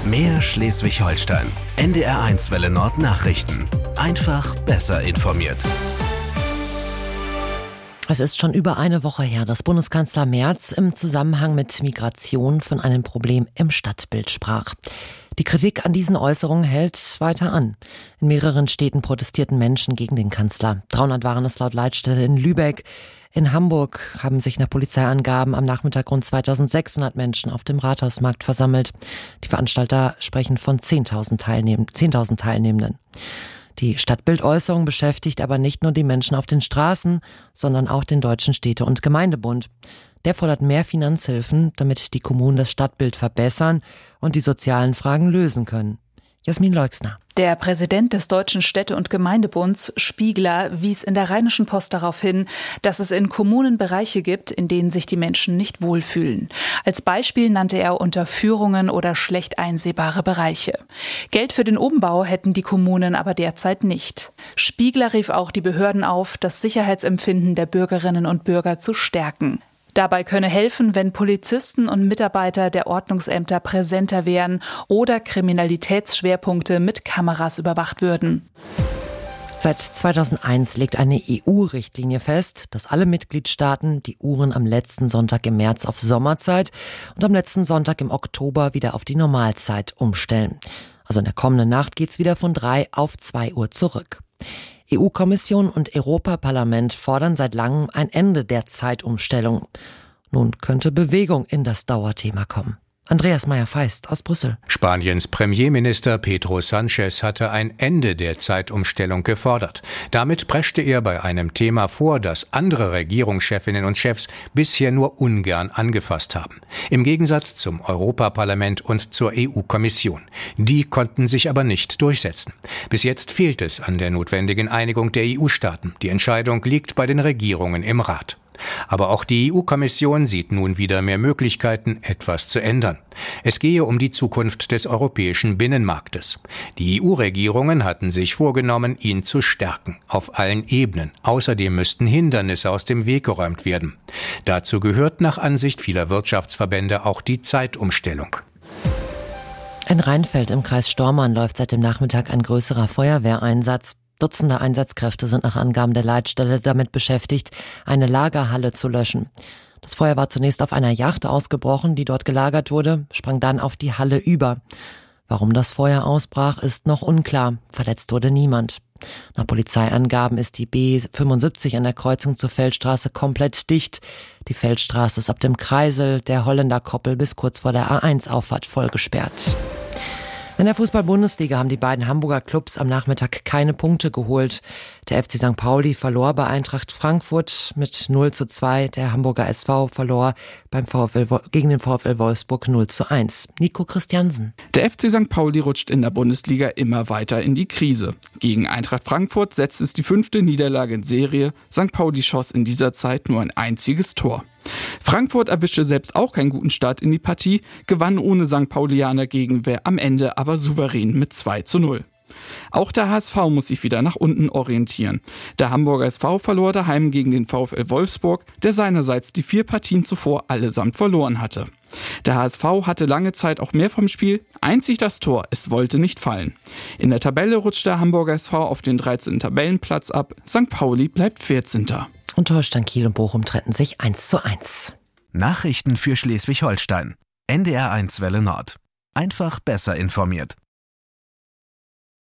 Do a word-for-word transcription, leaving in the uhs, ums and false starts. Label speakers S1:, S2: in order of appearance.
S1: Mehr Schleswig-Holstein. N D R eins Welle Nord Nachrichten. Einfach besser informiert.
S2: Es ist schon über eine Woche her, dass Bundeskanzler Merz im Zusammenhang mit Migration von einem Problem im Stadtbild sprach. Die Kritik an diesen Äußerungen hält weiter an. In mehreren Städten protestierten Menschen gegen den Kanzler. dreihundert waren es laut Leitstelle in Lübeck. In Hamburg haben sich nach Polizeiangaben am Nachmittag rund zweitausendsechshundert Menschen auf dem Rathausmarkt versammelt. Die Veranstalter sprechen von zehntausend Teilnehm- zehntausend Teilnehmenden. Die Stadtbildäußerung beschäftigt aber nicht nur die Menschen auf den Straßen, sondern auch den Deutschen Städte- und Gemeindebund. Der fordert mehr Finanzhilfen, damit die Kommunen das Stadtbild verbessern und die sozialen Fragen lösen können. Jasmin Leuxner.
S3: Der Präsident des Deutschen Städte- und Gemeindebunds, Spiegler, wies in der Rheinischen Post darauf hin, dass es in Kommunen Bereiche gibt, in denen sich die Menschen nicht wohlfühlen. Als Beispiel nannte er Unterführungen oder schlecht einsehbare Bereiche. Geld für den Umbau hätten die Kommunen aber derzeit nicht. Spiegler rief auch die Behörden auf, das Sicherheitsempfinden der Bürgerinnen und Bürger zu stärken. Dabei könne helfen, wenn Polizisten und Mitarbeiter der Ordnungsämter präsenter wären oder Kriminalitätsschwerpunkte mit Kameras überwacht würden.
S2: Seit zweitausendeins legt eine E U-Richtlinie fest, dass alle Mitgliedstaaten die Uhren am letzten Sonntag im März auf Sommerzeit und am letzten Sonntag im Oktober wieder auf die Normalzeit umstellen. Also in der kommenden Nacht geht's wieder von drei auf zwei Uhr zurück. E U-Kommission und Europaparlament fordern seit langem ein Ende der Zeitumstellung. Nun könnte Bewegung in das Dauerthema kommen. Andreas Meyer-Feist aus Brüssel.
S4: Spaniens Premierminister Pedro Sánchez hatte ein Ende der Zeitumstellung gefordert. Damit preschte er bei einem Thema vor, das andere Regierungschefinnen und Chefs bisher nur ungern angefasst haben. Im Gegensatz zum Europaparlament und zur E U-Kommission. Die konnten sich aber nicht durchsetzen. Bis jetzt fehlt es an der notwendigen Einigung der E U-Staaten. Die Entscheidung liegt bei den Regierungen im Rat. Aber auch die E U-Kommission sieht nun wieder mehr Möglichkeiten, etwas zu ändern. Es gehe um die Zukunft des europäischen Binnenmarktes. Die E U-Regierungen hatten sich vorgenommen, ihn zu stärken, auf allen Ebenen. Außerdem müssten Hindernisse aus dem Weg geräumt werden. Dazu gehört nach Ansicht vieler Wirtschaftsverbände auch die Zeitumstellung.
S2: In Rheinfeld im Kreis Stormarn läuft seit dem Nachmittag ein größerer Feuerwehreinsatz. Dutzende Einsatzkräfte sind nach Angaben der Leitstelle damit beschäftigt, eine Lagerhalle zu löschen. Das Feuer war zunächst auf einer Yacht ausgebrochen, die dort gelagert wurde, sprang dann auf die Halle über. Warum das Feuer ausbrach, ist noch unklar. Verletzt wurde niemand. Nach Polizeiangaben ist die B fünfundsiebzig an der Kreuzung zur Feldstraße komplett dicht. Die Feldstraße ist ab dem Kreisel der Holländerkoppel bis kurz vor der A eins Auffahrt voll gesperrt. In der Fußball-Bundesliga haben die beiden Hamburger Clubs am Nachmittag keine Punkte geholt. Der F C Sankt Pauli verlor bei Eintracht Frankfurt mit null zu zwei. Der Hamburger S V verlor beim VfL gegen den VfL Wolfsburg null zu eins. Nico Christiansen.
S5: Der F C Sankt Pauli rutscht in der Bundesliga immer weiter in die Krise. Gegen Eintracht Frankfurt setzt es die fünfte Niederlage in Serie. Sankt Pauli schoss in dieser Zeit nur ein einziges Tor. Frankfurt erwischte selbst auch keinen guten Start in die Partie, gewann ohne Sankt Paulianer Gegenwehr am Ende aber souverän mit zwei zu null. Auch der H S V muss sich wieder nach unten orientieren. Der Hamburger S V verlor daheim gegen den VfL Wolfsburg, der seinerseits die vier Partien zuvor allesamt verloren hatte. Der H S V hatte lange Zeit auch mehr vom Spiel, einzig das Tor, es wollte nicht fallen. In der Tabelle rutscht der Hamburger S V auf den dreizehnten Tabellenplatz ab, Sankt Pauli bleibt vierzehnter
S2: Und Holstein Kiel und Bochum trennten sich eins zu eins.
S1: Nachrichten für Schleswig-Holstein. N D R eins Welle Nord. Einfach besser informiert.